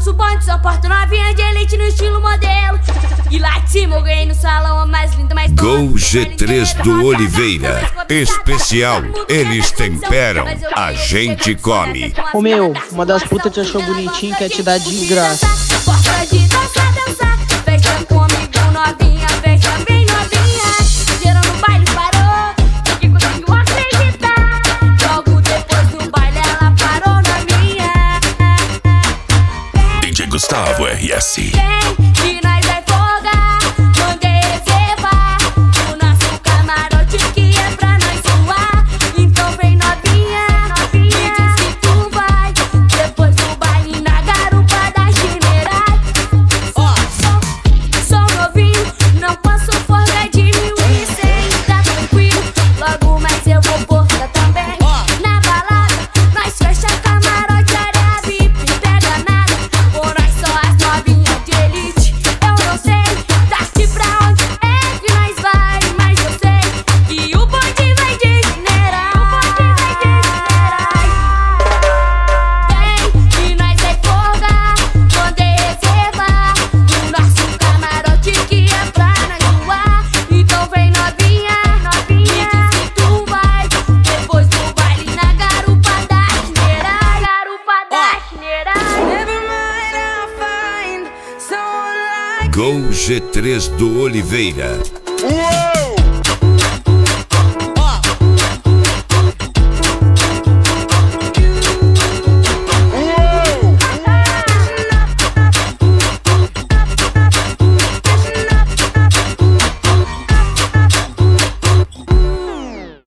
nosso bonde só porta novinha de elite no estilo modelo. E lá de cima eu ganhei no salão a mais linda, mais Gol G3 do Oliveira. Especial, eles temperam, a gente come. Ô meu, uma das putas te achou bonitinho, quer te dar de graça. Gosta de dançar, dançar. Fecha comigo novinha, fecha bem novinha. Gerando baile parou, que conseguiu acreditar. Logo depois do baile ela parou na minha. DJ Gustavo RS. Vem, e nós vai folgar. Mandei reservar o nosso camarote que é pra nós zoar. Então vem novinha, me diz que tu vai. Depois do baile na garupa da General. Sou novinho, não posso folgar de 1.100. Tá tranquilo, logo mais eu vou porta também. Na balada, nós fecha camarote, área VIP, pega nada. Por nós só as novinhas de elite. Eu não sei daqui pra onde é que nós vai, mas eu sei que o bonde vai de General. Vem, e nós vai folgar. Mandei reservar o nosso camarote que é pra nós zoar. Então vem novinha, me diz que tu vai. Depois do baile na garupa da General. Garupa da General. Gol G3 do Oliveira.